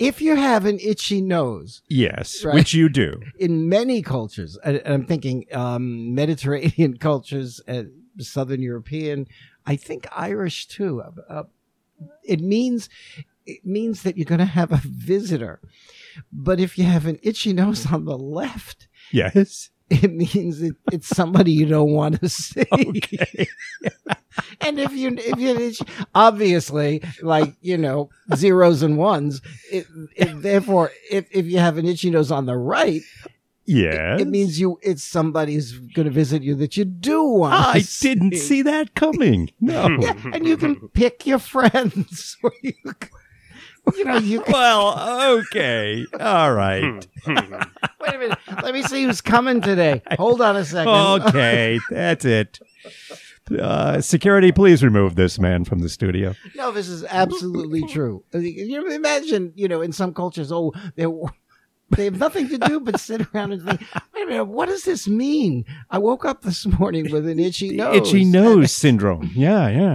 if you have an itchy nose, Yes, right, which you do. in many cultures, and I'm thinking Mediterranean cultures, Southern European, I think Irish too. It means that you're going to have a visitor. But if you have an itchy nose on the left, Yes. it means it's somebody you don't want to see. Okay. And if you obviously, like, zeros and ones, therefore, if you have an itchy nose on the right, Yes. it means it's somebody's going to visit you that you do want to I see. didn't see that coming. No. Yeah, and you can pick your friends. Well, okay. All right. Wait a minute. Let me see who's coming today. Hold on a second. Okay. That's it. Security, please remove this man from the studio. No, this is absolutely true. Imagine, in some cultures, they have nothing to do but sit around and think, wait a minute, what does this mean? I woke up this morning with an itchy nose. Itchy nose syndrome. Yeah.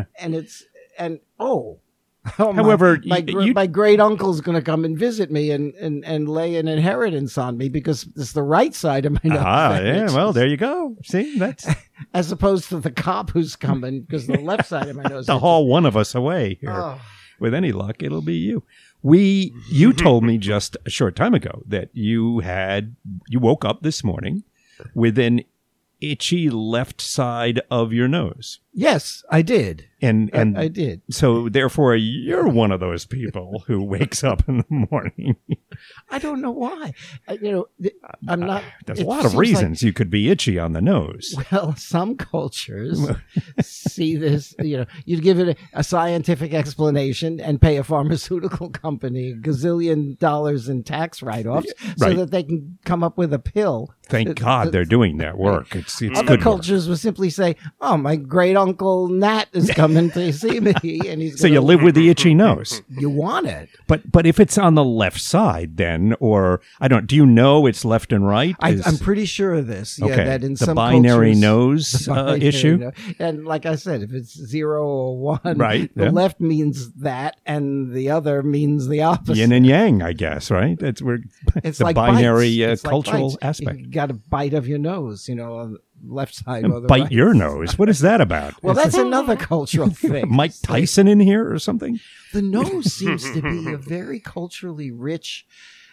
However, my great uncle's going to come and visit me and lay an inheritance on me because it's the right side of my nose. Yeah. Well, there you go. See, that's as opposed to the cop who's coming because the left side of my nose. to haul one of us away here. Oh. With any luck, it'll be you. You told me just a short time ago that you woke up this morning with an itchy left side of your nose. Yes, I did. And I did. So therefore, you're one of those people who wakes up in the morning. I don't know why. I'm not. There's a lot of reasons you could be itchy on the nose. Well, some cultures see this. You'd give it a scientific explanation and pay a pharmaceutical company $1 gazillion in tax write-offs so that they can come up with a pill. Thank God they're doing that work. It's Other good cultures will simply say, "Oh, my great uncle Nat is coming to see me," and he's so you live with the itchy nose. You want it, but if it's on the left side, then, or I don't. Do you know it's left and right? I'm pretty sure of this. Yeah, okay. that in the some binary cultures, nose issue, and like I said, if it's 0 or 1, right? The left means that, and the other means the opposite. Yin and yang, I guess. Right? That's where it's the like binary like cultural bites. aspect. You got a bite of your nose, on the left side or the bite right. your nose. What is that about? Well, that's another cultural thing. Mike Tyson in here or something? The nose seems to be a very culturally rich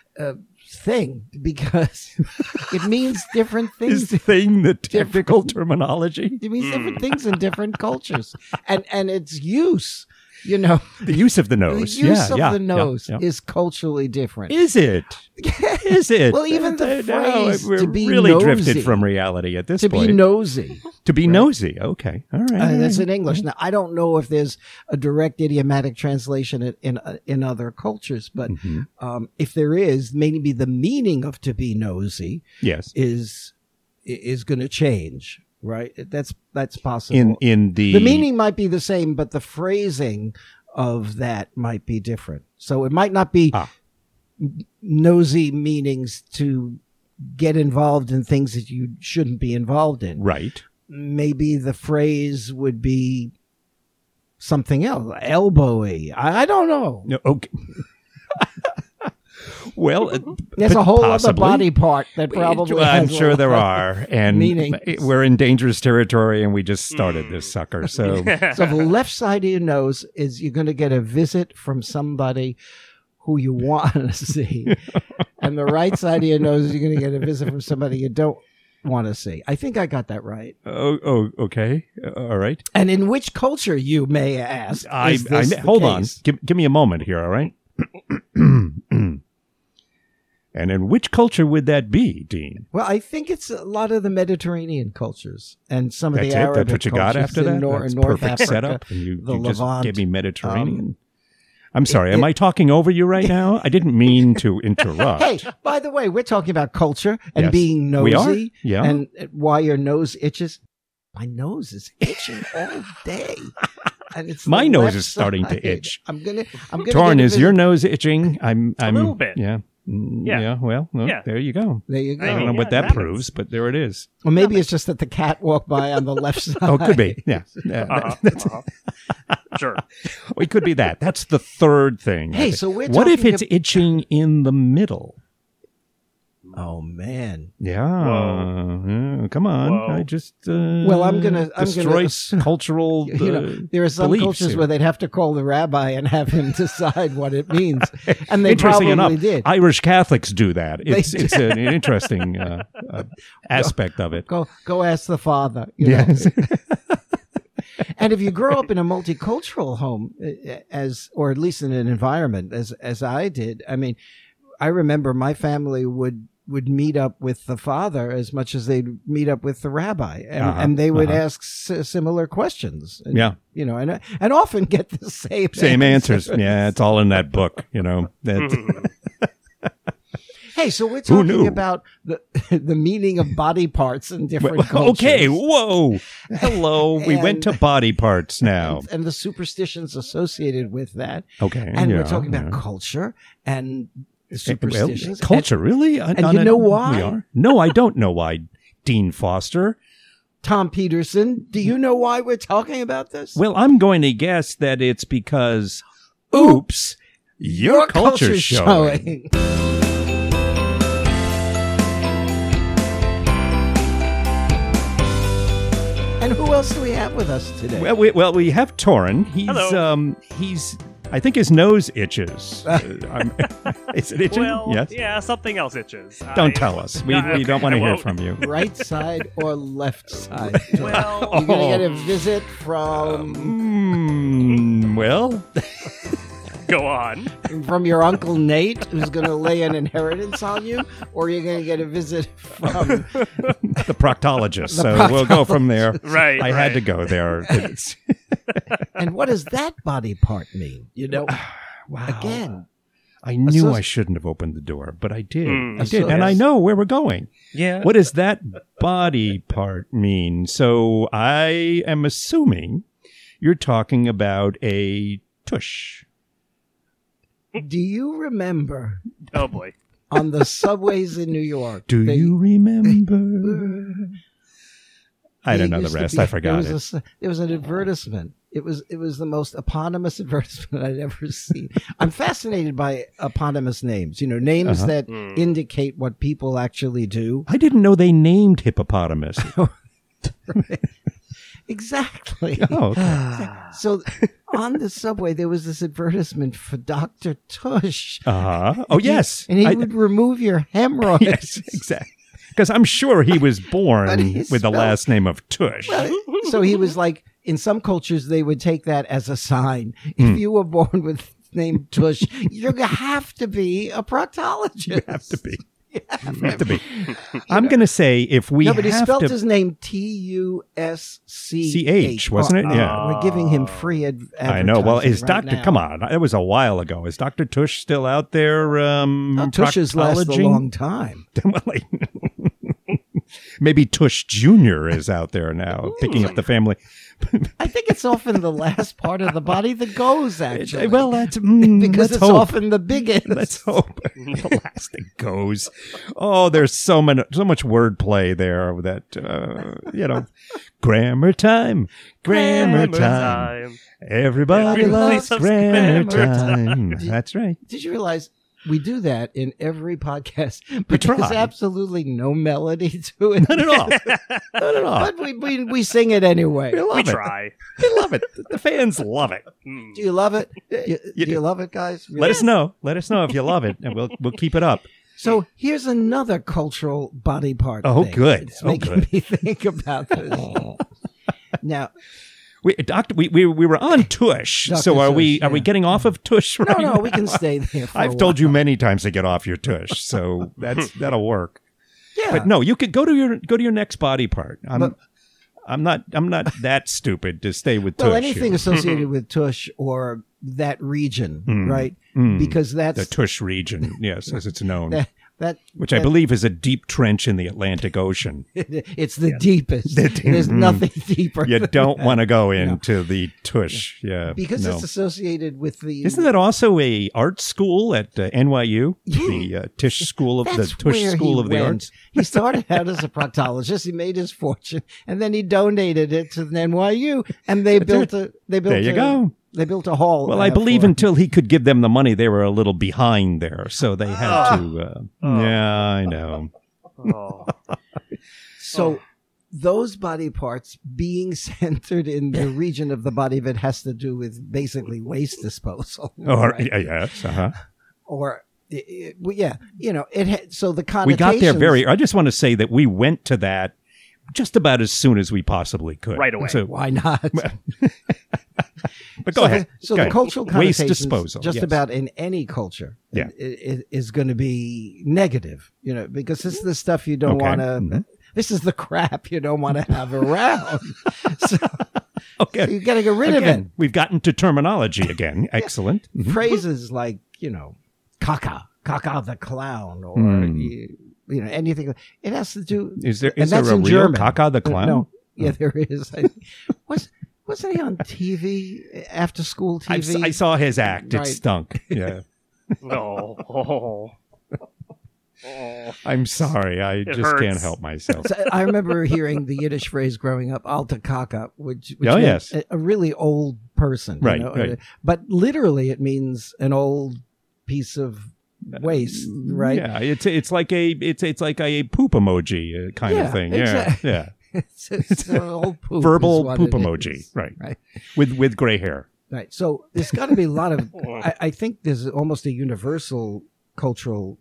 thing because it means different things. Is thing the technical terminology? It means different things in different cultures, and its use. The use of the nose. The use of the nose is culturally different. Is it? Is it? Well, even the phrase we're to be really nosy, drifted from reality at this point. To be nosy. To be nosy. Okay. All right. That's in English. Now, I don't know if there's a direct idiomatic translation in other cultures, but if there is, maybe the meaning of to be nosy is going to change. Right, that's possible. In the meaning might be the same, but the phrasing of that might be different. So it might not be nosy meanings to get involved in things that you shouldn't be involved in. Right. Maybe the phrase would be something else, elbowy. I don't know. No, okay. Well, there's a whole possibly. other body part that probably I'm has sure there are, and meanings. We're in dangerous territory, and we just started this sucker. So, so the left side of your nose is you're going to get a visit from somebody who you want to see, and the right side of your nose is you're going to get a visit from somebody you don't want to see. I think I got that right. Oh, okay, all right. And in which culture, you may ask? Hold on, give me a moment here. All right. And in which culture would that be, Dean? Well, I think it's a lot of the Mediterranean cultures and some of the Arabic cultures. That's what you got after that? That's North perfect Africa, setup. And you just Levant. gave me Mediterranean. I'm sorry. Am I talking over you right now? I didn't mean to interrupt. Hey, by the way, we're talking about culture and being nosy. We are? Yeah. And why your nose itches. My nose is itching all day. And it's my nose is starting to itch. I'm gonna Torn, is your nose itching? I'm a little bit. Yeah. Yeah. Well, there you go. There you go. I don't know what that proves, but there it is. Well, maybe it's just that the cat walked by on the left side. Oh, it could be. Yeah. Sure. It could be that. That's the third thing. Hey, so we're what if talking it's itching in the middle? Oh man. Yeah. Whoa. Come on. Whoa. I just I'm gonna destroy cultural. There are some beliefs cultures here. where they'd have to call the rabbi and have him decide what it means, and they Interesting probably enough, did. Irish Catholics do that. They It's an interesting aspect of it. Go ask the father. You know? Yes. And if you grow up in a multicultural home, or at least in an environment as I did, I mean, I remember my family would meet up with the father as much as they'd meet up with the rabbi, and they would ask similar questions. And, you know, and often get the same answers. Yeah, it's all in that book. You know that. Hey, so we're talking about the meaning of body parts in different cultures. Okay, whoa. Hello. We went to body parts now. And the superstitions associated with that. Okay. And we're talking about culture and superstitions. Well, culture, really? And you know why? We are? No, I don't know why, Dean Foster. Tom Peterson, do you know why we're talking about this? Well, I'm going to guess that it's because, oops, your culture's showing. And who else do we have with us today? Well, we have Torin. Hello. I think his nose itches. Is it itching? Well, yes. yeah, something else itches. Don't tell us. We don't want to hear from you. Right side or left side? Well, you're going to get a visit from... Well... Go on. From your Uncle Nate, who's going to lay an inheritance on you, or you're going to get a visit from the proctologist. We'll go from there. Right. I had to go there. And what does that body part mean? You know, wow. Again, I knew I shouldn't have opened the door, but I did. I did, and yes. I know where we're going. Yeah. What does that body part mean? So I am assuming you're talking about a tush. Do you remember? Oh boy! On the subways in New York. Do you remember? I don't know the rest. I forgot it. There was an advertisement. It was the most eponymous advertisement I'd ever seen. I'm fascinated by eponymous names. You know, names that indicate what people actually do. I didn't know they named hippopotamus. Exactly. Oh, okay. So on the subway, there was this advertisement for Dr. Tush. Oh, yes. And he would remove your hemorrhoids. Yes, exactly. Because I'm sure he was born with the last name of Tush. So he was like, in some cultures, they would take that as a sign. If you were born with the name Tush, you have to be a proctologist. You have to be. Have to be. I'm going to say if we but he have spelled to... his name Tusch, wasn't it? Yeah. We're giving him free advertising. I know. Well, is right Dr. now. Come on. It was a while ago. Is Dr. Tush still out there? Tush has lasted a long time. Maybe Tush Jr. is out there now, picking up the family. I think it's often the last part of the body that goes, actually. Well, that's... because it's often the biggest. Let's hope. The last that goes. Oh, there's so much wordplay there that, grammar time. Grammar time. Everybody loves grammar time. That's right. Did you realize we do that in every podcast, but try. there's absolutely no melody to it. Not at all. Not at all. But we sing it anyway. We try. They love it. The fans love it. Do you love it? Do you love it, guys? Let us know. Let us know if you love it, and we'll keep it up. So here's another cultural body part. Oh, thing. good. It's making me think about this. Now, we were on Tush. Dr. So are we getting off of Tush right no, now? we can stay there. For I've told you many times to get off your Tush, so that'll work. Yeah, But no, you could go to your next body part. I'm not that stupid to stay with Tush. Well, anything here. associated with Tush or that region, right? Because that's the Tush region, yes, as it's known. That which I believe is a deep trench in the Atlantic Ocean. it's the deepest. There's nothing deeper. You than don't that. want to go into the tush. Yeah, because no. it's associated with the. Isn't that also a art school at NYU? The Tisch School of That's the Tush where School he of the went. Arts. He started out as a proctologist. He made his fortune, and then he donated it to the NYU, and they built a. They built. There you go. They built a hall. Well, I believe for him. until he could give them the money, they were a little behind there, so they had to. Yeah, I know. Oh. So those body parts being centered in the region of the body that has to do with basically waste disposal. Or right? yes, uh-huh. Or well, yeah, so the We connotations. got there very. I just want to say that we went to that just about as soon as we possibly could. Right away. So, Why not? but go ahead. So Go the ahead. cultural Waste connotations, disposal. just yes. about in any culture, Yeah. is going to be negative. Because this is the stuff you don't Okay. want to. Mhm. This is the crap you don't want to have around. So Okay. you got to get rid of it. Again, we've gotten to terminology again. Excellent. Mhm. Phrases like Kaka the clown, or anything. It has to do. Is there and is there that's a in real German. Kaka the clown? No, yeah, there is. Wasn't he on TV, after school TV? I saw his act. Right. It stunk. Yeah. No. Oh. I'm sorry. I just hurts. can't help myself. So I remember hearing the Yiddish phrase growing up, "Alta Kaka," which Oh, meant yes. a really old person, Right, right. But literally, it means an old piece of waste, right? Yeah, it's like a poop emoji kind of thing. exactly. Yeah. It's an old poop is Verbal what poop it emoji. is. Right. Right. With gray hair. Right. So there's got to be a lot of. I think there's almost a universal cultural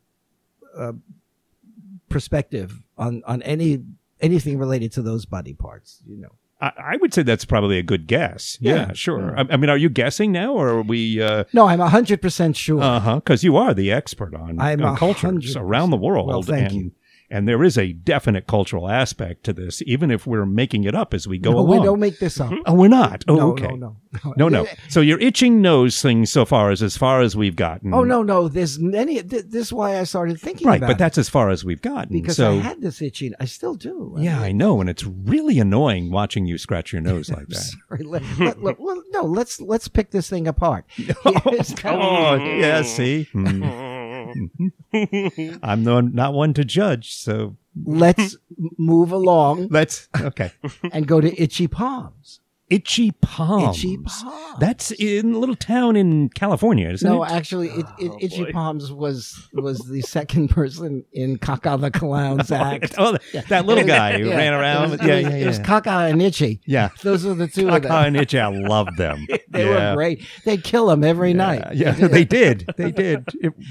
perspective on anything related to those body parts. I would say that's probably a good guess. Yeah, sure. Yeah. I mean, are you guessing now, or are we? No, I'm 100% sure. Because you are the expert on I'm cultures 100%. around the world. Well, thank you. And there is a definite cultural aspect to this, even if we're making it up as we go No, along. we don't make this up. Oh, we're not. Oh, No, okay. no. So your itching nose thing so far is as far as we've gotten. Oh no. There's many. This is why I started thinking Right, about but it. that's as far as we've gotten. Because so, I had this itching. I still do. yeah, I know, and it's really annoying watching you scratch your nose like that. Sorry. Let's pick this thing apart. Oh, yeah, see? I'm not one to judge, so Let's move along let's, okay. and go to Itchy Palms. Itchy Palms. Itchy Palms. That's in a little town in California, isn't No, it? actually, Itchy boy. Palms was the second person in Kaka the Clown's act. Oh, that little guy who ran around. It was Kaka and Itchy. Yeah. Those are the two of Kaka them. and Itchy, I love them. They were great. They'd kill him every night. Yeah, they did. They did.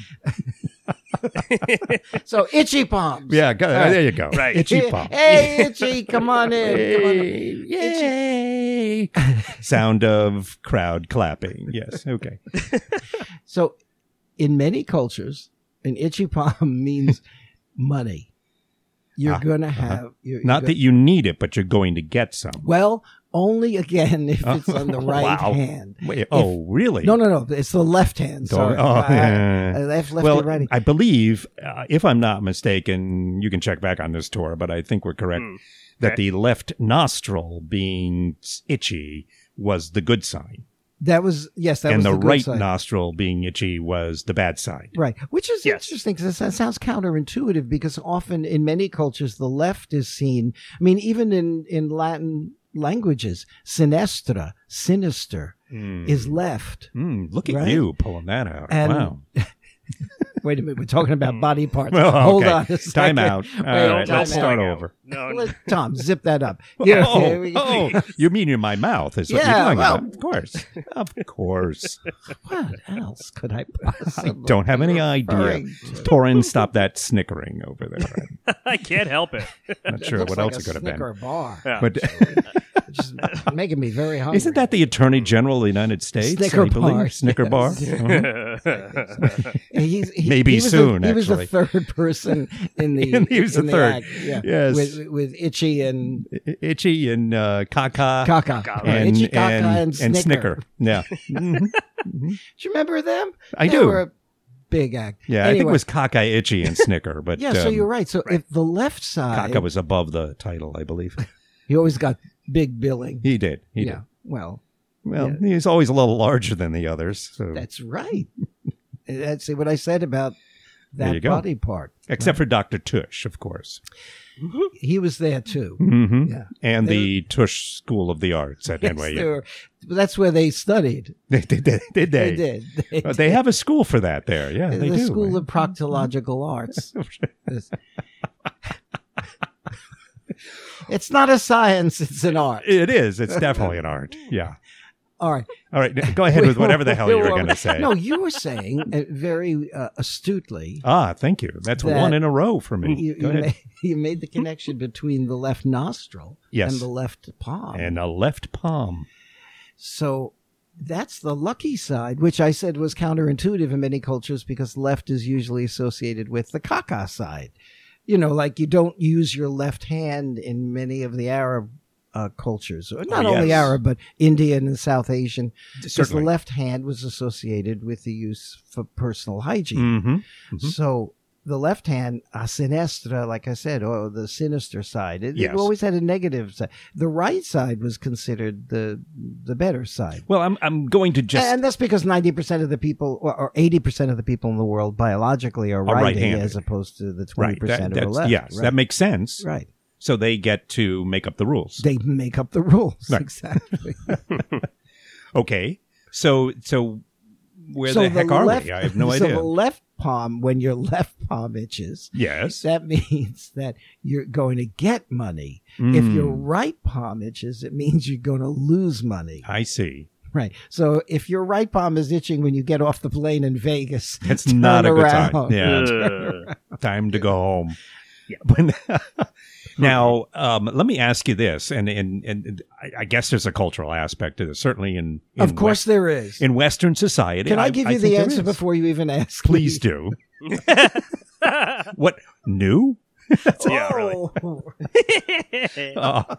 So Itchy Palms. Yeah, there you go. Right. Itchy Palms. Hey, Itchy, come on in. Come on in. Yay! Sound of crowd clapping. Yes. Okay. So, in many cultures, an itchy palm means money. You're going to have. Not that you need it, but you're going to get some. Well, only again if it's on the right Wow. hand. Wait, really? No. It's the left hand. Sorry. yeah. Lefty, Well, righty. I believe, if I'm not mistaken, you can check back on this tour, but I think we're correct, that the left nostril being itchy was the good sign. That was, yes, that and was the the good right side. nostril being itchy was the bad side. Right, which is Yes. interesting because that sounds counterintuitive because often in many cultures the left is seen. I mean, even in Latin languages, sinistra, sinister, is left. Look at Right? you pulling that out. And- Wow. Wait a minute, we're talking about body parts. Well, Hold okay. on a second. Time out. All right, time let's out. start over. No. Tom, zip that up. Yeah, here we go. You mean in my mouth is what Yeah, you're talking well- about. Of course. Of course. What else could I possibly Don't have any idea. referring to? Torin, stop that snickering over there. I can't help it. Not sure Looks what like else a it could have been. Snicker bar. Yeah. But Just making me very hungry. isn't that the Attorney General of the United States? Snicker I believe? bar, Snicker yes. bar. Uh-huh. he Maybe was soon, he was the actually. third person in the. And he was the in third. act, yeah. Yes. with Itchy and Itchy and Kaka. Kaka. And, Itchy, Kaka, and Snicker. Snicker. Yeah. Do you remember them? I They do. were big act. Yeah, I think it Anyway, was Cockeye, Itchy, and Snicker. But yeah. So you're right. So if the left side, Cockeye was above the title, I believe. he always got big billing. He did. He yeah. did. Well, Well, he's always a little larger than the others. So. that's right. That's what I said about There you that go. body part. Except for Dr. Tush, of course. He was there too. Mm-hmm. Yeah. And the Tush School of the Arts at Yes, NYU. that's where they studied. Did they? They did. They have a school for that there. Yeah, they the do. School of Proctological Arts. It's not a science; it's an art. It is. It's definitely an art. Yeah. All right. All right. Go ahead with whatever the hell you were going to say. No, you were saying very astutely. Thank you. That's That one in a row for me. Go ahead. You made the connection between the left nostril Yes. and the left palm. And a left palm. So that's the lucky side, which I said was counterintuitive in many cultures because left is usually associated with the caca side. You know, like you don't use your left hand in many of the Arab cultures, or not only yes. Arab, but Indian and South Asian. Because the Certainly. left hand was associated with the use for personal hygiene. Mm-hmm. Mm-hmm. So the left hand, a sinistra, like I said, or the sinister side, it Yes. always had a negative side. The right side was considered the better side. Well, I'm going to just. And that's because 90% of the people, or 80% of the people in the world biologically are righty, right-handed. as opposed to the 20% Right. who are That's, left. yes, right. that makes sense. Right. So they get to make up the rules. They make up the rules. Right. Exactly. Okay. So where So the heck are left, we? I have no so idea. the left palm, when your left palm itches, Yes. that means that you're going to get money. If Mm. your right palm itches, it means you're going to lose money. I see. Right. So if your right palm is itching when you get off the plane in Vegas, That's turn not a good around. time. Yeah. Time to go home. Yeah. Now, let me ask you this, and I guess there's a cultural aspect to this. Certainly in Of course there is. in Western society. Can I give you think the there answer is. before you even ask? Please do. What new? Yeah, really. Oh.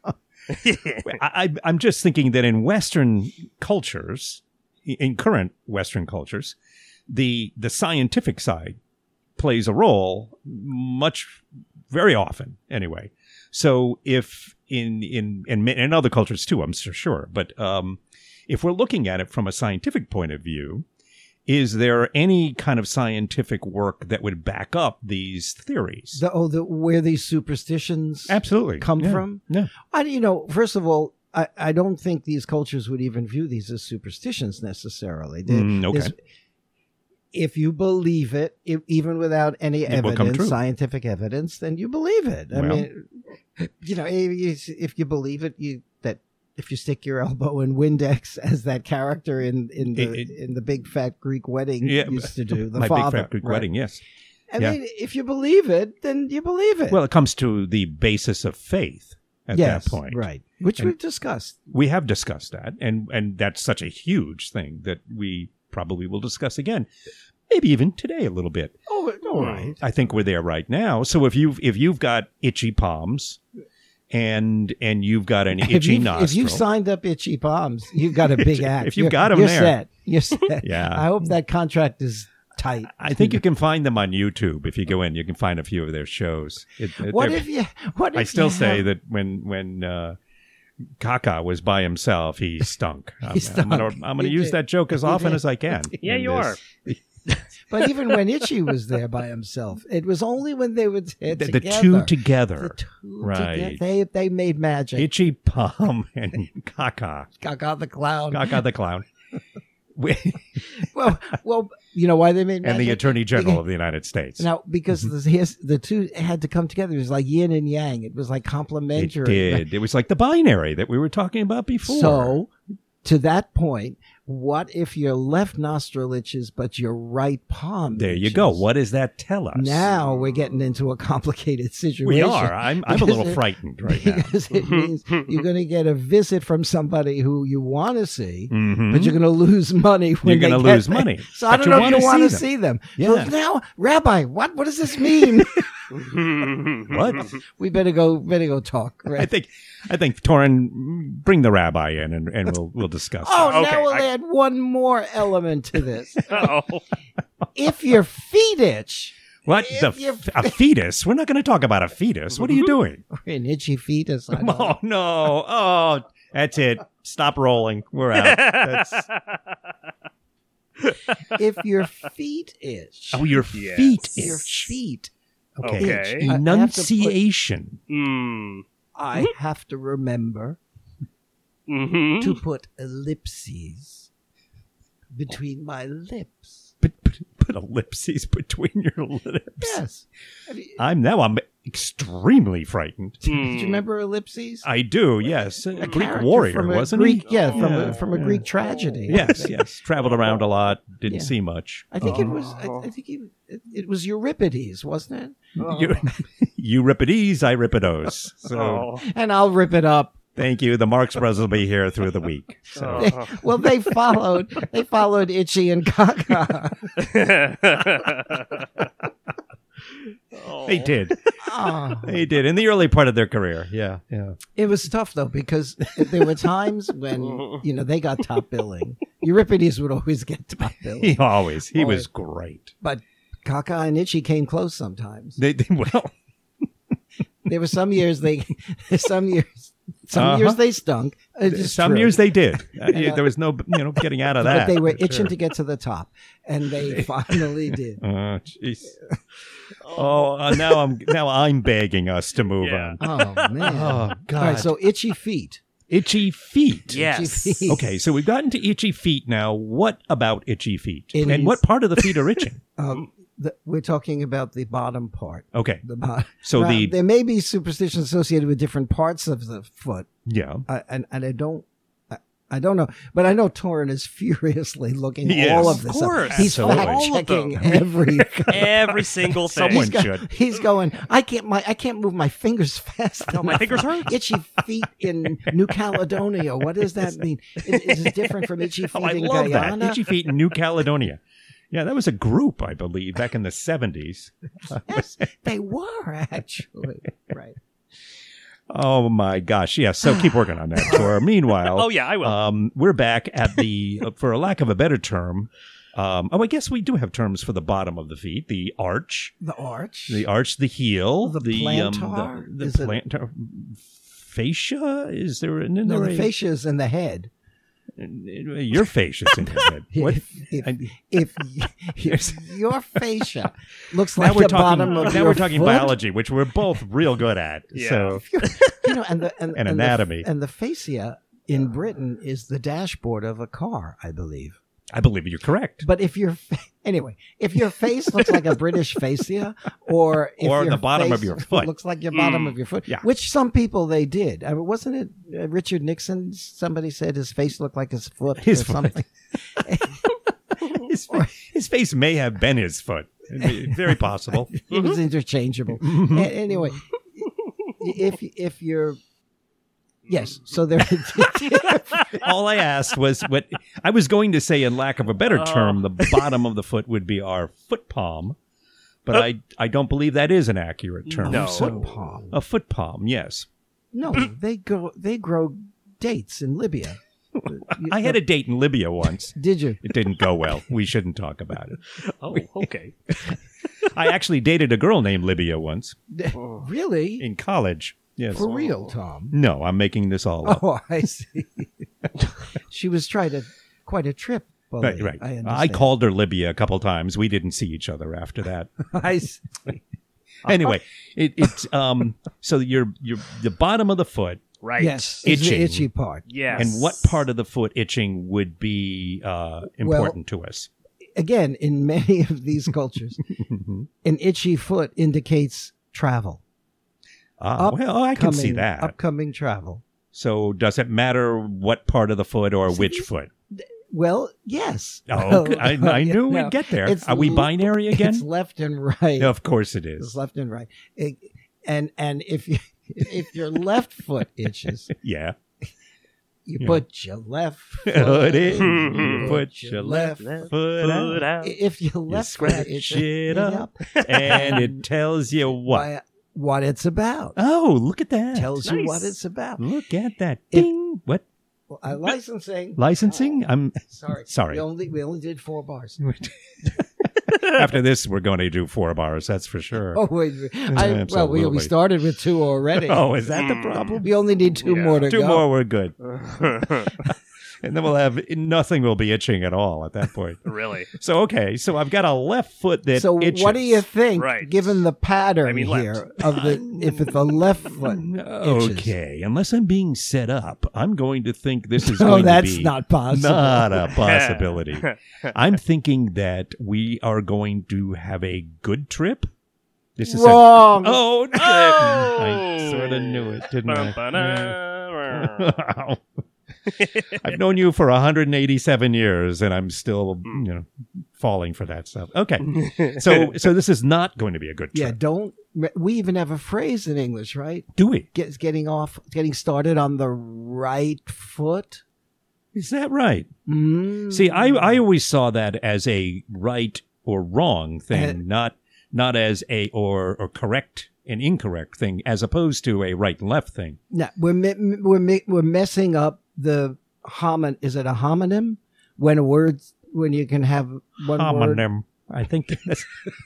I'm just thinking that in Western cultures, in current Western cultures, the scientific side plays a role very often anyway. So if in other cultures too, I'm sure, but if we're looking at it from a scientific point of view, is there any kind of scientific work that would back up these theories? Where these superstitions Absolutely. come Yeah. from? Yeah. First of all, I don't think these cultures would even view these as superstitions necessarily. Okay. If you believe it, even without any It will come evidence, true. scientific evidence, then you believe it. I Well. mean, if you believe it, if you stick your elbow in Windex, as that character in the Big Fat Greek Wedding Yeah, used to do, the My father. Big Fat Greek right? Wedding, yes. I Yeah. mean, if you believe it, then you believe it. Well, it comes to the basis of faith at yes, that point. right? Which And- we've discussed. We have discussed that, and that's such a huge thing that we probably will discuss again. Maybe even today a little bit. Oh, all right. I think we're there right now. So if you've got itchy palms and you've got an itchy nostril. If you've signed up Itchy Palms, you've got a big act. If you've You're- got 'em you're there. set. You're set. Yeah. I hope that contract is tight. I think you can find them on YouTube. If you go in, you can find a few of their shows. What they're- if you? What if I still you say have- that when Kaka was by himself, he stunk. stunk. I'm going to He use did. that joke as He often did. as I can. Yeah, in you this. are. But even when Itchy was there by himself, it was only when they were together. The two together. The two Right. together. They made magic. Itchy Palm and Kaka. Gaga the clown. Kaka the clown. Well, you know why they made magic? And the Attorney General of the United States. Now, because the two had to come together. It was like yin and yang. It was like It complementary. did. It was like the binary that we were talking about before. So, to that point, what if your left nostril itches, but your right palm there you itches? go. What does that tell us? Now we're getting into a complicated situation. we are. I'm a little frightened right now. Because it means you're going to get a visit from somebody who you want to see, Mhm. but you're going to lose money when You're they gonna get lose there. money, So I but don't you know if you wanna want to see them. see them. Yeah. So now, Rabbi, what does this mean? What? We better go talk. I Right? think Torin, bring the rabbi in and we'll discuss. Oh, Okay, now we'll I- add one more element to this. Oh. If your feet itch, What? If you- A fetus? We're not going to talk about a fetus. What are you doing? an itchy fetus. I know. Oh, no. Oh, that's it. Stop rolling. We're out. That's, If your feet itch, oh, your Yes. feet your itch. feet Okay. Okay. I have to put- Enunciation. Mm. I have to remember Mm-hmm. to put ellipses between my lips. Put ellipses between your lips. Yes. I'm extremely frightened. Do you remember ellipses? I do, yes. A Greek Character warrior, from a wasn't Greek, he? Yeah, Yeah, from a yeah. Greek tragedy. Yes, yes. Traveled around a lot. Didn't Yeah. see much. I think it was. I think it was Euripides, wasn't it? Euripides, Euripides. So Oh. And I'll rip it up. thank you. The Marx Brothers will be here through the week. So Oh. Well, they followed Itchy and Kaka. Oh. they did. Oh. They did in the early part of their career. Yeah, yeah. It was tough though because there were times when they got top billing. Euripides would always get top billing, He was Always. great. but Kaka and Itchy came close sometimes. Well, There were some years some years Uh-huh. they stunk. It's some true. years they did. There was no, getting out of that. but they were for itching sure. to get to the top, and they finally did. Oh, jeez. Oh, now I'm begging us to move Yeah. on. Oh man! Oh God! All right, so Itchy feet. Itchy feet. Yes. Itchy feet. Okay, so we've gotten to itchy feet now. What about itchy feet? It And is- what part of the feet are itching? We're talking about the bottom part. Okay, The bottom. so Now, there may be superstitions associated with different parts of the foot, yeah, and I don't know, but I know Torin is furiously looking He all is. of this Of course. up. He's Absolutely. fact checking All of every. Every single thing. Someone should. He's going. I can't move my fingers fast. No, my enough. fingers hurt. Itchy feet in New Caledonia. What does that mean? Is it different from itchy feet Oh, I in love Guyana? that. Itchy feet in New Caledonia. Yeah, that was a group, I believe, back in the 70s. Yes, they were actually right. Oh my gosh! Yeah, so keep working on that, Tor. Meanwhile, Oh, yeah, I will. We're back at the, for a lack of a better term. I guess we do have terms for the bottom of the feet: the arch, The arch. the heel, The plantar? the Is it- plantar fascia. Is there an No, the fascia is in the head. Your fascia's in your head. What? If your fascia looks Now like we're the talking. bottom of Now your we're talking foot, biology, which we're both real good at. Yeah. So and the And anatomy. and the fascia in Britain is the dashboard of a car, I believe. I believe you're correct. But if your if your face looks like a British fascia, or if Or your the bottom of face your foot. looks like your bottom of your foot, Yeah. which some people they did. I mean, wasn't it Richard Nixon? Somebody said his face looked like his foot His or foot. something. His face may have been his foot. Very possible. It was interchangeable. Anyway, if you're yes, so there. All I asked was what I was going to say, in lack of a better term, the bottom of the foot would be our foot palm. But I don't believe that is an accurate term. No. Foot palm. A foot palm, yes. No, they grow dates in Libya. I had a date in Libya once. Did you? It didn't go well. We shouldn't talk about it. Oh, okay. I actually dated a girl named Libya once Really? in college. Yes. For real, Tom? No, I'm making this all up. Oh, I see. She was quite a trip. Right, right. I I understand. called her Libya a couple times. We didn't see each other after that. I see. Anyway, it's so the bottom of the foot, Right. Yes, it's the Itching. itchy part. Yes. and what part of the foot itching would be important to us? Again, in many of these cultures, an itchy foot indicates travel. Well, I can see that. Upcoming travel. So does it matter what part of the foot or which foot? Well, yes. Oh, I knew No, we'd get there. it's Are we l- binary again? It's left and right. Of course it It's is. left and right. And if your left foot itches, Yeah. You put your left Foot foot in, in. you put your left foot out. If your You left foot scratch is it up, and it tells you what. what it's about. Oh, look at that. Tells you Nice. what it's about. Look at that. If- Ding. What? Licensing. Licensing? I'm Sorry. sorry. We only did 4 bars. After this, we're going to do 4 bars. That's for sure. Oh wait. Well, we Absolutely. started with 2 already. Oh, is that the problem? We only need 2 Yeah. more to 2 go. more, we're good. And then we'll have nothing will be itching at all at that point. Really? So, okay. So I've got a left foot that So itches. what do you think, Right. given the pattern I mean, left. here of the if it's the left foot itches? Okay. Unless I'm being set up, I'm going to think this is Oh, going that's to be not possible. not a possibility. I'm thinking that we are going to have a good trip. This is Wrong. Oh, no. Oh. I sort of knew it, didn't I? Ba-ba-da. I've known you for 187 years, and I'm still, falling for that stuff. Okay, so this is not going to be a good Yeah, trip. don't. We even have a phrase in English, right? Do we? Getting started on the right foot. Is that right? Mm. See, I always saw that as a right or wrong thing, not as a or correct and incorrect thing, as opposed to a right and left thing. No, we're messing up the Is it a homonym when you can have one word? Homonym. I think that's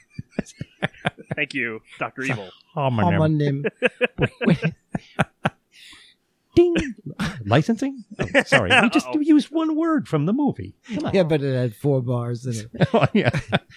Thank you, Dr. Evil. homonym. Homonym. Ding. Licensing? Oh, sorry, we just used one word from the movie. Come on. Yeah, but it had 4 bars in it. Oh, yeah.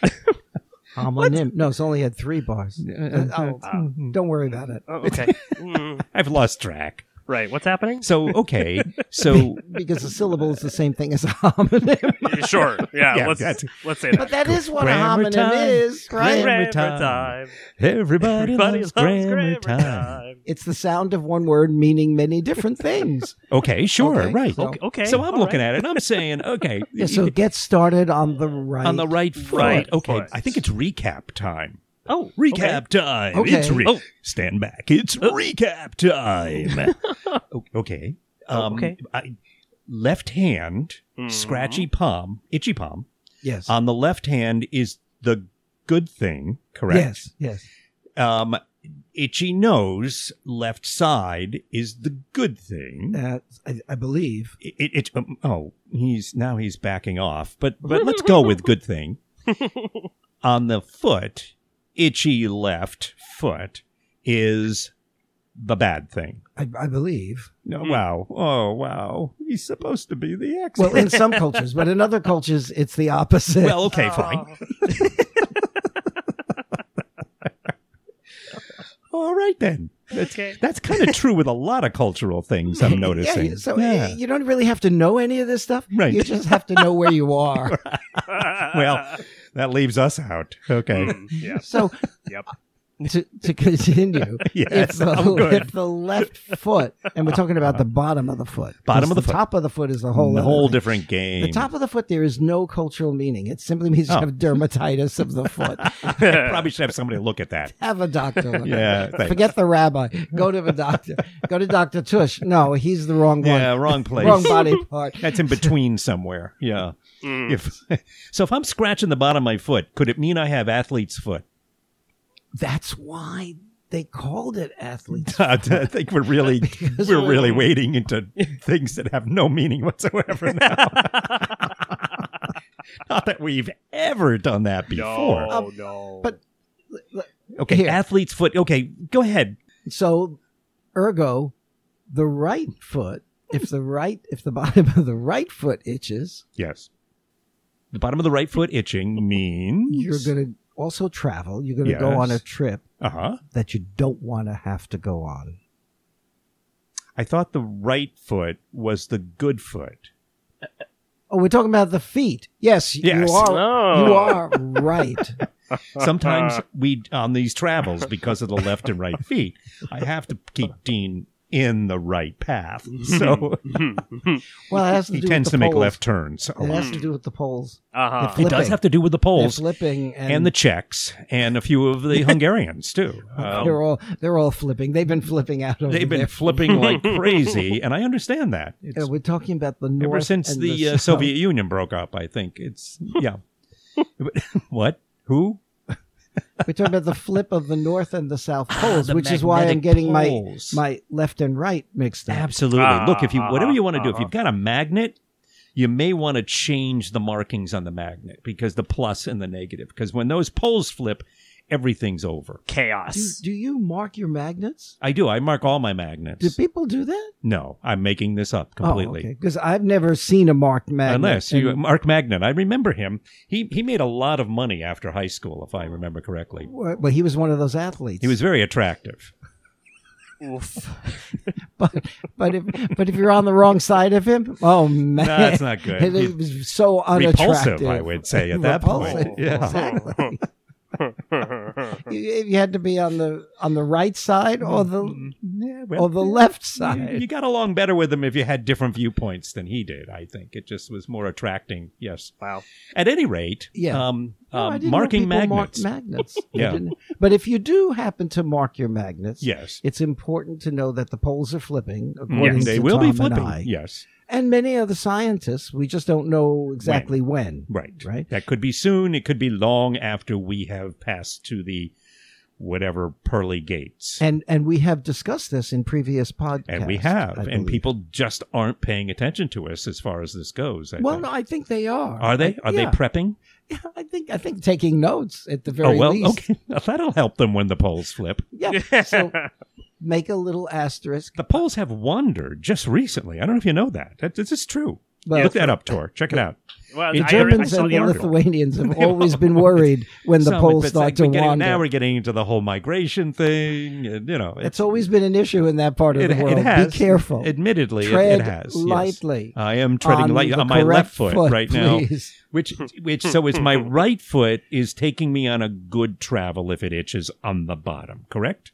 Homonym. No, it's only had 3 bars. Don't worry about it. Oh, okay. Mm. I've lost track. Right. What's happening? So, okay. So, Because the syllable is the same thing as a homonym. Sure. Yeah. Yeah, let's say that. But that is what a Grammar homonym time. is, right? Grammar time. everybody loves grammar time. It's the sound of one word meaning many different things. Okay, sure, Okay, right. so- Okay. So I'm all looking right. at it and I'm saying, okay. Yeah, so get started on the right. on the right foot. Right Okay, foot. I think it's recap time. Oh, Recap time. Okay. It's stand back. It's recap time. Okay. Okay. Left hand, scratchy palm, itchy palm. Yes. On the left hand is the good thing, correct? Yes. Itchy nose, left side is the good thing. I believe. He's backing off, but let's go with good thing. On the foot, itchy left foot is the bad thing. I believe. No, wow. Oh, wow. He's supposed to be the expert. Well, in some cultures, but in other cultures, it's the opposite. Well, okay, fine. All right, then. That's kind of true with a lot of cultural things, I'm noticing. So you don't really have to know any of this stuff. Right. You just have to know where you are. Well, that leaves us out. Okay. Yeah. So Yep. to continue, Yes, if I'm good. if the left foot, and we're talking about the bottom of the foot. Bottom of the The foot. top of the foot is a whole A other whole thing. different game. The top of the foot, there is no cultural meaning. It simply means you have dermatitis of the foot. Probably should have somebody look at that. Have a doctor. Look. Yeah, thanks. Forget the rabbi. Go to the doctor. Go to Dr. Tush. No, he's the wrong one. Yeah, wrong place. Wrong body part. That's in between somewhere. Yeah. If I'm scratching the bottom of my foot, could it mean I have athlete's foot? That's why they called it athlete's I think we're really wading into things that have no meaning whatsoever now. Not that we've ever done that before. No. But Okay, here. athlete's foot. Okay, go ahead. So, ergo, the right foot. If the bottom of the right foot itches, Yes. The bottom of the right foot itching means you're going to also travel. You're going to go Yes. on a trip Uh-huh. that you don't want to have to go on. I thought the right foot was the good foot. Oh, we're talking about the feet. Yes, Yes. you are. Oh. You are right. Sometimes we on these travels because of the left and right feet, I have to keep Dean in the right path. So Well, it has to he do tends with to the make poles. left turns. a It lot. has to do with the poles. Uh-huh. They're It does flipping. have to do with the They're Poles flipping and the Czechs and a few of the Hungarians too. they're all flipping. They've been flipping out over They've been there. flipping like crazy, and I understand that. It's We're talking about the north ever since and the south. Soviet Union broke up. I think it's What? Who? We're talking about the flip of the north and the south poles, the which is why I'm magnetic getting poles. my left and right mixed up. Absolutely. Look, if you whatever you want to do, if uh-huh. you've got a magnet, you may want to change the markings on the magnet because the plus and the negative. Because when those poles flip, everything's over. Chaos. Do you mark your magnets? I do. I mark all my magnets. Do people do that? No, I'm making this up completely. Because I've never seen a marked magnet. Unless you, And- Mark Magnet, I remember him. He made a lot of money after high school, if I remember correctly. Well, he was one of those athletes. He was very attractive. Oof. but if you're on the wrong side of him, oh man, That's not good. It was so unattractive. Repulsive, I would say, at that point. Repulsive. Yeah. Exactly. You had to be on the right side or the Yeah, well, or the left side. you got along better with him if you had different viewpoints than he did, I think. It just was more attracting, yes. Wow. At any rate, Yeah. No, I didn't marking know people marked magnets. magnets. I Yeah. didn't- But if you do happen to mark your magnets, Yes. it's important to know that the poles are flipping. According Yes, to They will be Tom and flipping. I. Yes. And many other scientists, we just don't know exactly when. Right. Right. That could be soon. It could be long after we have passed to the whatever pearly gates. And we have discussed this in previous podcasts. And we have. I And believe. people just aren't paying attention to us as far as this goes. I Well, think. no, I think they are. Are they? Are they Yeah. prepping? Yeah, I think taking notes at the very Oh, well, least. okay. That'll help them when the polls flip. Yeah. So make a little asterisk. The polls have wandered just recently. I don't know if you know that. This is true. Well, Look that up, Tor. Check it out. Well, The The I Germans saw and the the article. Lithuanians have always been worried when the Some- polls it's start like to we're getting- wander. Now we're getting into the whole migration thing. And, It's always been an issue in that part of it, the world. it has. Be careful. Admittedly, Tread it has. yes. lightly. I am treading light the on my left correct foot right now. please. Which so it's my right foot is taking me on a good travel if it itches on the bottom, correct?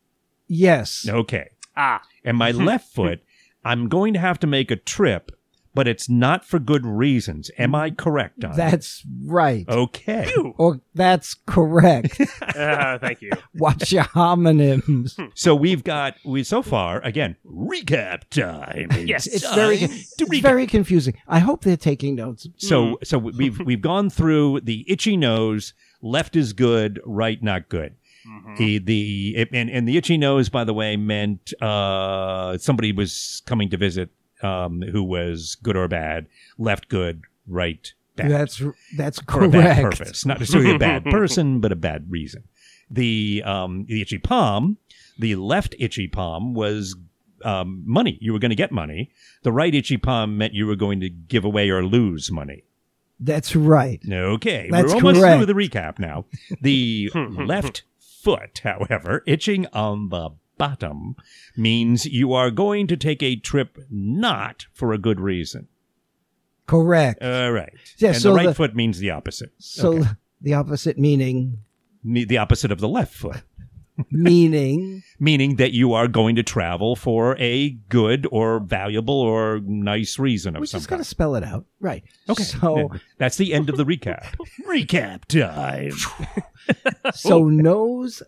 Yes. Okay. Ah. And my left foot, I'm going to have to make a trip, but it's not for good reasons. Am I correct on that? That's right. Okay. Or that's correct. Thank you. Watch your homonyms. So so far, again, recap time. Yes. It's Time very to it's recap. very confusing. I hope they're taking notes. So we've gone through the itchy nose, left is good, right not good. And the itchy nose, by the way, meant somebody was coming to visit who was good or bad, left good, right bad. That's For a bad correct. purpose. Not necessarily a bad person, but a bad reason. The itchy palm, the left itchy palm was money. You were going to get money. The right itchy palm meant you were going to give away or lose money. That's right. Okay, That's we're almost correct. through the recap now. The left foot, however, itching on the bottom means you are going to take a trip not for a good reason. Correct. All right. Yeah, and so the right the- foot means the opposite. So Okay. the opposite meaning The opposite of the left foot. meaning Meaning that you are going to travel for a good or valuable or nice reason of we some just got to kind. spell it out. Right. Okay. So That's the end of the recap. Recap time. so nose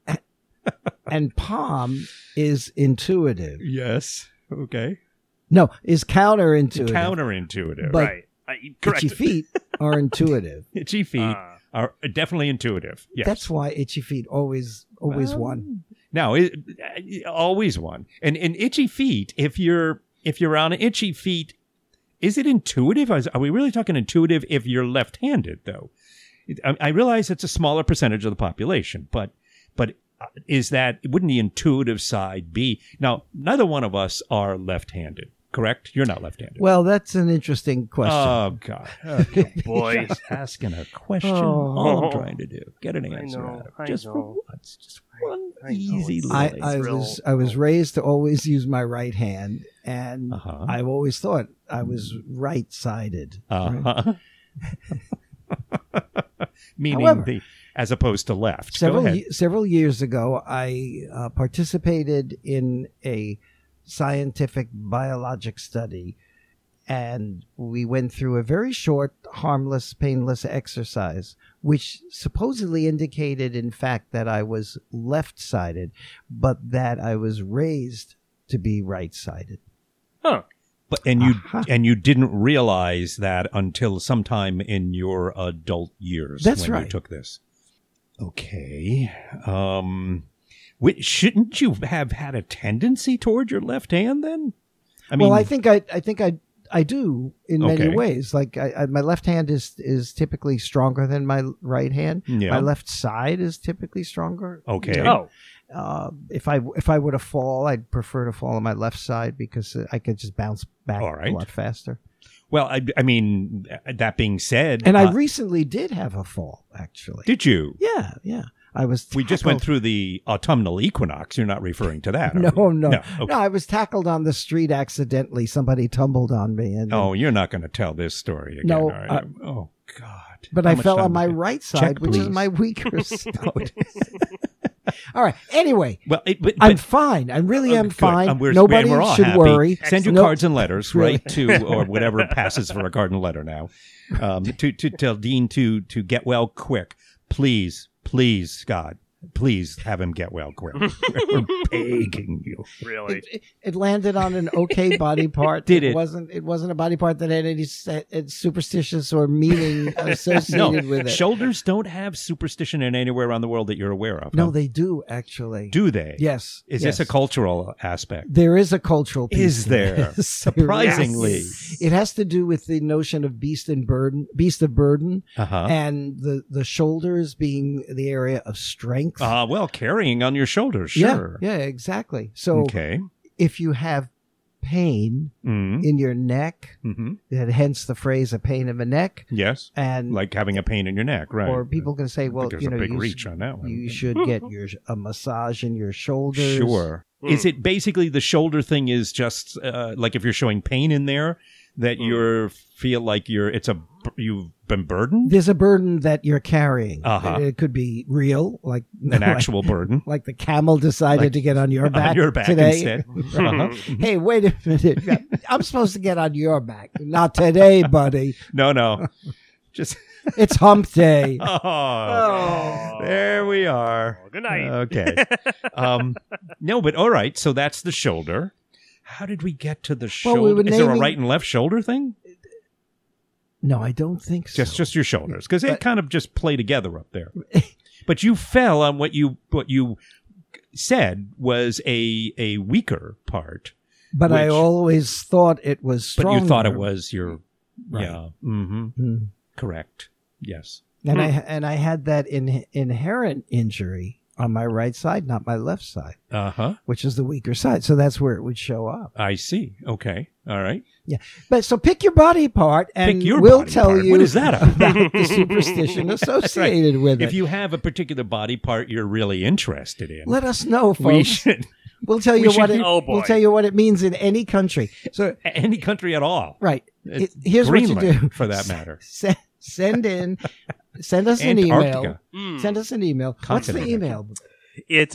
and palm is intuitive. Yes. Okay. No, is counterintuitive. Counterintuitive. But- Right. Correct. Itchy feet are intuitive. Itchy feet are definitely intuitive. Yes. That's why itchy feet always won. Now, always one. And itchy feet, if you're on itchy feet, is it intuitive? Are we really talking intuitive if you're left-handed, though? I realize it's a smaller percentage of the population, but wouldn't the intuitive side be? Now, neither one of us are left-handed, correct? You're not left-handed. Well, that's an interesting question. Oh, God. Okay. Boy. Just asking a question. Oh. All I'm trying to do. Get an answer know, out. I Just know. for once. Just one I know. easy It's- little I real- was raised to always use my right hand, and Uh-huh. I've always thought I was right-sided. Uh-huh. Meaning However, as opposed to left. Go ahead. Several years ago, I participated in a scientific biologic study, and we went through a very short, harmless, painless exercise, which supposedly indicated, in fact, that I was left-sided, but that I was raised to be right-sided. Huh. But and you didn't realize that until sometime in your adult years. That's when right. You took this. Okay. Shouldn't you have had a tendency toward your left hand then? I think I do in many Okay. ways. Like my left hand is typically stronger than my right hand. Yeah. My left side is typically stronger. Okay. Oh. If I were to fall, I'd prefer to fall on my left side because I could just bounce back All right. a lot faster. Well, I mean, that being said, And I recently did have a fall, actually. did you? Yeah. I was. We just went tackled- through the autumnal equinox. You're not referring to that, are No, you? no, Okay. no. I was tackled on the street accidentally. Somebody tumbled on me, and Oh, you're not going to tell this story again, No, are you? Oh, God. but How I much fell time on my did- right side, Check, which is please. my weaker side. All right. Anyway, Well, I'm fine. I really am good. fine. We're Nobody all should happy. worry. Send your No- cards and letters Really. right to or whatever passes for a card and letter now. To tell Dean to get well quick, please, Scott. Please have him get well quick. We're begging you. Really? It landed on an okay body part. Did it? It wasn't a body part that had any superstitious or meaning associated with it. Shoulders don't have superstition in anywhere around the world that you're aware of. No, huh? they do actually. Do they? Yes. Is yes. this a cultural aspect? There is a cultural piece. Is to there? this. Surprisingly. It has to do with the notion of beast of burden, Uh-huh. and the shoulders being the area of strength. Well, carrying on your shoulders, sure. Yeah, exactly. So Okay. if you have pain Mm-hmm. in your neck, hence the phrase "a pain in the neck," Yes. and Like having a pain in your neck, right? or people can say, I "Well, think you there's know, a big reach on that one. you should get a massage in your shoulders." Sure. Is it basically the shoulder thing is just like if you're showing pain in there that you feel like you've been burdened? There's a burden that you're carrying. Uh-huh. It could be real, like An actual burden. like the camel decided to get on your back, On your back today. instead. Uh-huh. Hey, wait a minute! I'm supposed to get on your back, not today, buddy. No. Just It's hump day. oh, there we are. Good night. Okay. No, but all right. So that's the shoulder. How did we get to the shoulder? we were Is there a naming- right and left shoulder thing? No, I don't think so. Just your shoulders, because they But- kind of just play together up there. But you fell on what you said was a weaker part, But I which- always thought it was but stronger. you thought it was your Right. yeah. Mm-hmm. Mm. Correct. Yes. And I had that inherent injury on my right side, not my left side, Uh-huh. which is the weaker side. So that's where it would show up. I see. Okay. All right. Yeah. But so pick your body part, and Pick your we'll body tell part. you What is that about? about the superstition associated with it. If you have a particular body part you're really interested in, Let us know, folks. we should We'll tell we you should- what it. oh, boy. We'll tell you what it means in any country. So any country at all. right, It's here's what you Greenland, do for that matter. Send us an email. Antarctica. Send us an email. What's the Continent. email? It's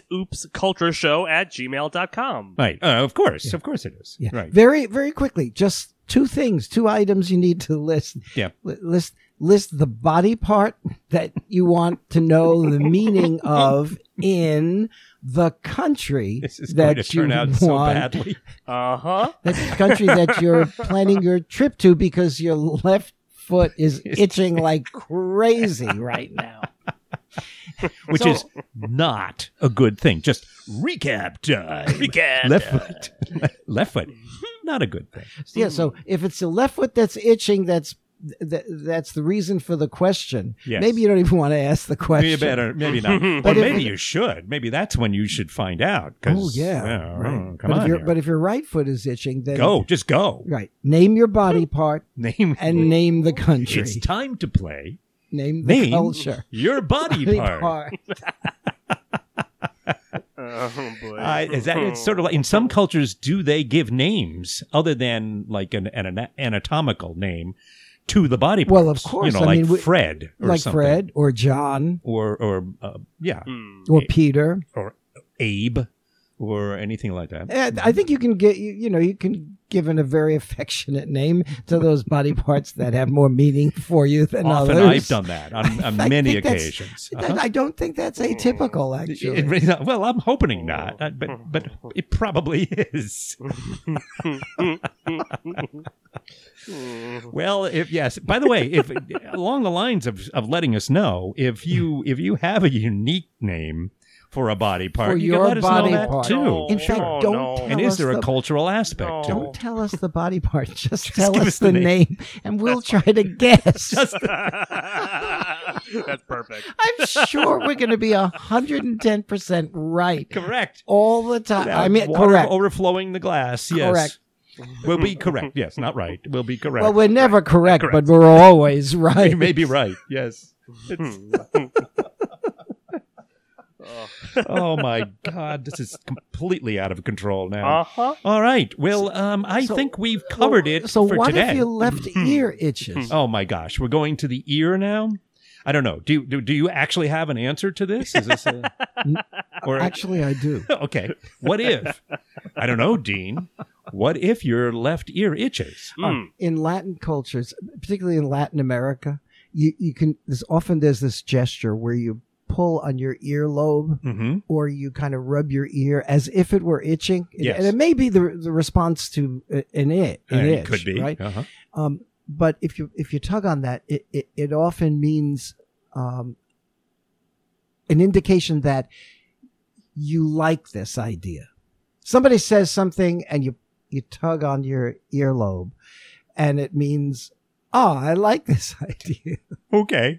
oopscultureshow@gmail.com. Right. Of course. Of course it is. Yeah. Right. Very, very quickly. Just two items you need to list. Yeah. List the body part that you want to know the meaning of in the country This is going to that you turn out want. so badly. Uh-huh. The country that you're planning your trip to because your left foot is itching like crazy right now. Which So- is not a good thing. Just recap time. Recap Left time. foot. Left foot. Not a good thing. Yeah, so if it's the left foot that's itching, that's the reason for the question. Yes. Maybe you don't even want to ask the question. You better, maybe not. But Or if- maybe you should. Maybe that's when you should find out. 'cause, Oh yeah, come but on. if here. if your right foot is itching, then Just go. Right, name your body part Name. and name the country. It's time to play. Name the Name culture. your body Body part. Oh, boy. Is that it's sort of like in some cultures? Do they give names other than like an anatomical name to the body parts? Well, of course. You know, I like mean, Fred, or like something. Fred or John or yeah, Hmm. or Peter. or Abe. or anything like that. And I think you can get you can give a very affectionate name to those body parts that have more meaning for you than Often others. I've done that on I many think that's- occasions. I don't think that's atypical, actually. Well, I'm hoping not, but it probably is. Well, yes. By the way, if along the lines of letting us know if you have a unique name for a body part, For you your can let us body know that part. too. In fact, No, don't no. tell And is us there a the- cultural aspect to Don't it? tell us the body part. Just tell give us us the the name. name, and we'll try to guess. That's perfect. I'm sure we're going to be 110% right Correct. all the time. I mean, Water correct. overflowing the glass. Yes. Correct. We'll be correct. Yes, not right. We'll be correct. Well, we're never correct, Correct. but we're always right. You may be right. Yes. It's- oh my God, this is completely out of control now. Uh-huh. All right. Well, I So- think we've covered it So for what today. if your left ear itches? Oh my gosh, we're going to the ear now. I don't know. Do you actually have an answer to this? Is this a, or Actually, I do. okay? What if? I don't know, Dean. What if your left ear itches? In Latin cultures, particularly in Latin America, you can. There's this gesture where you pull on your earlobe, Mm-hmm. or you kind of rub your ear as if it were itching. Yes. And it may be the response to an itch, It could be right. Uh-huh. But if you tug on that, it often means an indication that you like this idea. Somebody says something and you tug on your earlobe, and it means, oh, I like this idea. Okay.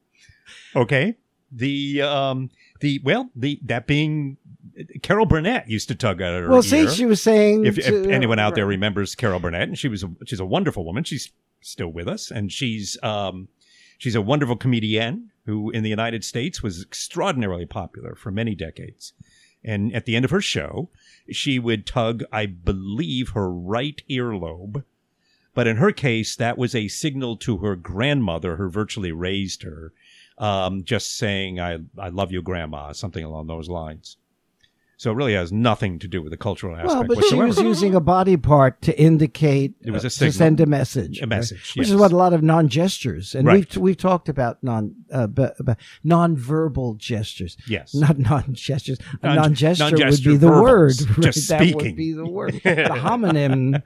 That being Carol Burnett used to tug at her Well, ear. see, she was saying, If anyone out there remembers Carol Burnett, and she's a wonderful woman. She's still with us, and she's a wonderful comedian who in the United States was extraordinarily popular for many decades. And at the end of her show, she would tug, I believe, her right earlobe. But in her case, that was a signal to her grandmother who virtually raised her, just saying, I love you, Grandma, something along those lines. So it really has nothing to do with the cultural aspect well, but whatsoever. she was using a body part to indicate, It was a to signal. send a message. A message, Which yes. is what a lot of non-gestures. And Right. we've talked about non-verbal gestures. Yes. Not non-gestures. A Non- non-gesture would non-gesture be the verbals, word. just That speaking. would be the word. The homonym.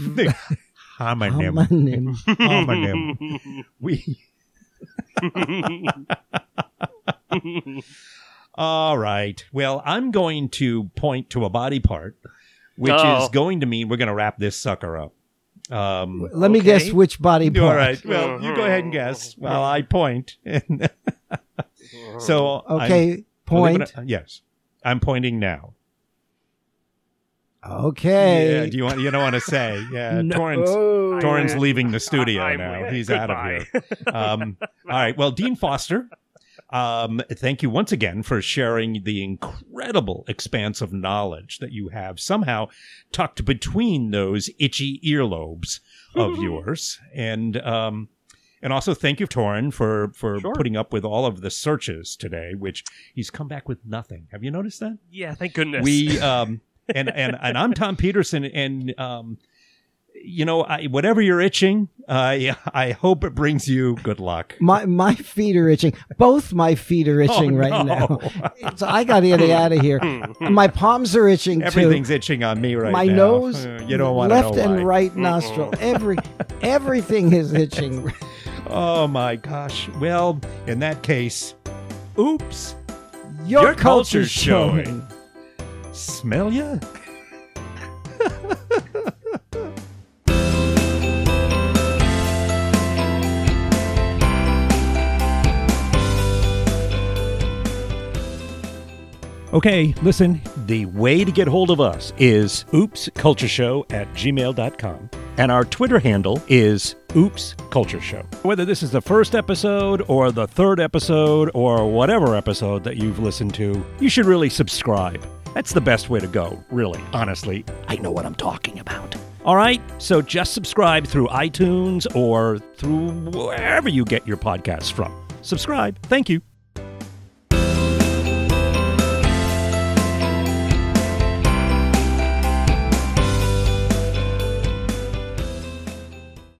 Homonym. Homonym. Homonym. All right. Well, I'm going to point to a body part, which Oh. is going to mean we're going to wrap this sucker up. Let me Okay. guess which body part. All right. Well, you go ahead and guess while I point. So, Okay, point. yes, I'm pointing now. Okay. Yeah. You don't want to say? Yeah. No. Torrance leaving the studio I'm now. leaving. He's out of Goodbye. here. All right. Well, Dean Foster, thank you once again for sharing the incredible expanse of knowledge that you have somehow tucked between those itchy earlobes of yours. And also thank you, Torrin, for Sure. putting up with all of the searches today, which he's come back with nothing. Have you noticed that? Yeah, thank goodness. We and I'm Tom Peterson, and whatever you're itching, I hope it brings you good luck. My feet are itching. Both my feet are itching right no. now. So I got to get out of here. My palms are itching too. Everything's itching on me right My now. nose, You don't want to know left and why. right nostril, everything is itching. Oh my gosh. Well, in that case, oops. Your culture's culture's showing. Smell ya? Okay, listen, the way to get hold of us is oopscultureshow@gmail.com. And our Twitter handle is oopscultureshow. Whether this is the first episode or the third episode or whatever episode that you've listened to, you should really subscribe. That's the best way to go, really, honestly. I know what I'm talking about. All right, so just subscribe through iTunes or through wherever you get your podcasts from. Subscribe. Thank you.